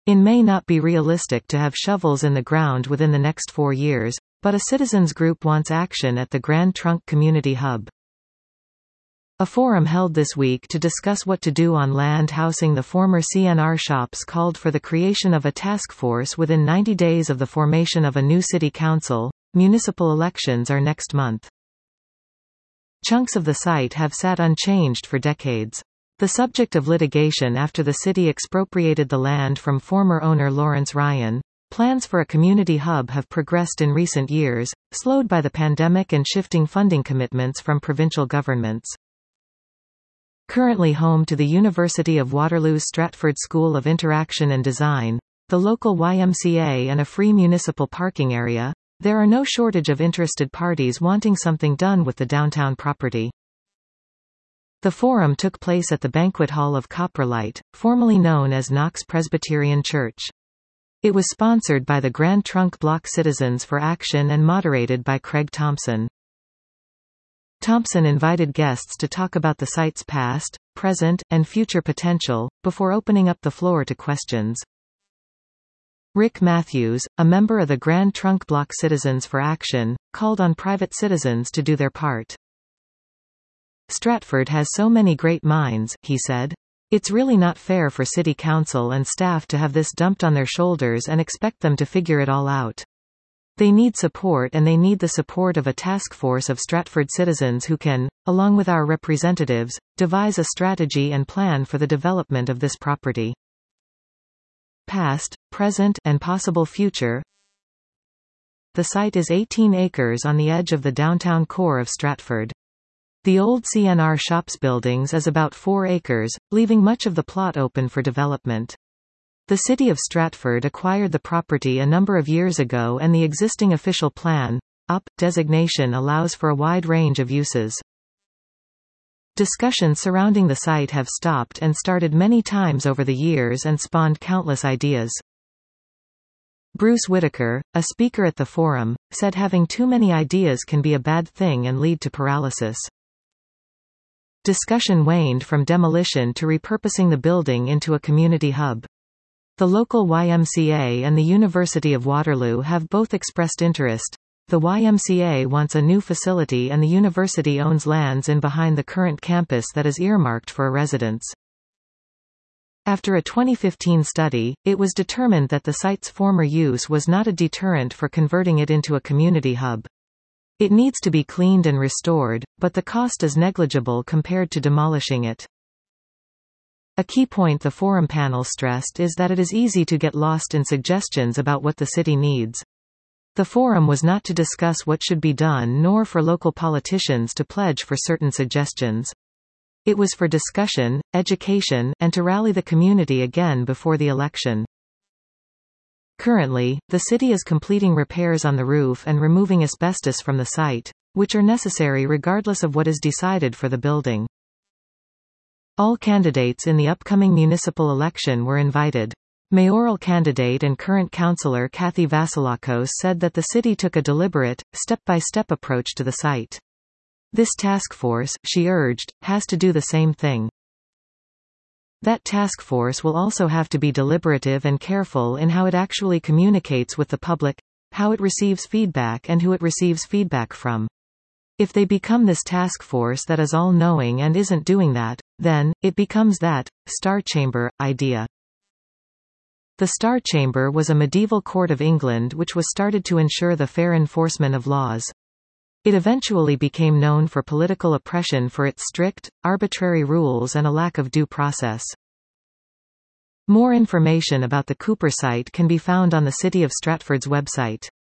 It may not be realistic to have shovels in the ground within the next 4 years, but a citizens group wants action at the Grand Trunk Community Hub. A forum held this week to discuss what to do on land housing the former CNR shops called for the creation of a task force within 90 days of the formation of a new city council. Municipal elections are next month. Chunks of the site have sat unchanged for decades. The subject of litigation after the city expropriated the land from former owner Lawrence Ryan. Plans for a community hub have progressed in recent years, slowed by the pandemic and shifting funding commitments from provincial governments. Currently home to the University of Waterloo's Stratford School of Interaction and Design, the local YMCA and a free municipal parking area, there are no shortage of interested parties wanting something done with the downtown property. The forum took place at the banquet hall of Coprolite, formerly known as Knox Presbyterian Church. It was sponsored by the Grand Trunk Block Citizens for Action and moderated by Craig Thompson. Thompson invited guests to talk about the site's past, present, and future potential, before opening up the floor to questions. Rick Matthews, a member of the Grand Trunk Block Citizens for Action, called on private citizens to do their part. Stratford has so many great minds, he said. It's really not fair for city council and staff to have this dumped on their shoulders and expect them to figure it all out. They need support, and they need the support of a task force of Stratford citizens who can, along with our representatives, devise a strategy and plan for the development of this property. Past, present, and possible future. The site is 18 acres on the edge of the downtown core of Stratford. The old CNR Shops buildings is about 4 acres, leaving much of the plot open for development. The city of Stratford acquired the property a number of years ago, and the existing official plan, UP, designation allows for a wide range of uses. Discussions surrounding the site have stopped and started many times over the years and spawned countless ideas. Bruce Whitaker, a speaker at the forum, said having too many ideas can be a bad thing and lead to paralysis. Discussion waned from demolition to repurposing the building into a community hub. The local YMCA and the University of Waterloo have both expressed interest. The YMCA wants a new facility and the university owns lands in behind the current campus that is earmarked for a residence. After a 2015 study, it was determined that the site's former use was not a deterrent for converting it into a community hub. It needs to be cleaned and restored, but the cost is negligible compared to demolishing it. A key point the forum panel stressed is that it is easy to get lost in suggestions about what the city needs. The forum was not to discuss what should be done nor for local politicians to pledge for certain suggestions. It was for discussion, education, and to rally the community again before the election. Currently, the city is completing repairs on the roof and removing asbestos from the site, which are necessary regardless of what is decided for the building. All candidates in the upcoming municipal election were invited. Mayoral candidate and current councillor Kathy Vasilakos said that the city took a deliberate, step-by-step approach to the site. This task force, she urged, has to do the same thing. That task force will also have to be deliberative and careful in how it actually communicates with the public, how it receives feedback and who it receives feedback from. If they become this task force that is all-knowing and isn't doing that, then, it becomes that Star Chamber idea. The Star Chamber was a medieval court of England which was started to ensure the fair enforcement of laws. It eventually became known for political oppression for its strict, arbitrary rules and a lack of due process. More information about the Cooper site can be found on the City of Stratford's website.